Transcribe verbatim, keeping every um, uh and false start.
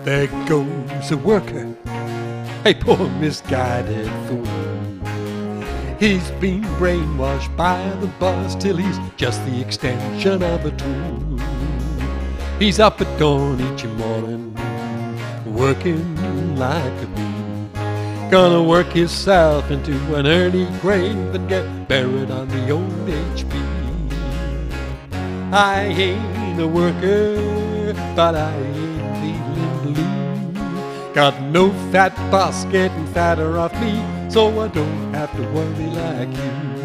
There goes a worker, a poor misguided fool. He's been brainwashed by the boss till he's just the extension of a tool. He's up at dawn each morning, working like a bee. Gonna work himself into an early grave and get buried on the old H P. I ain't a worker, but I ain't feeling blue. Got no fat boss getting fatter off me, so I don't have to worry like you.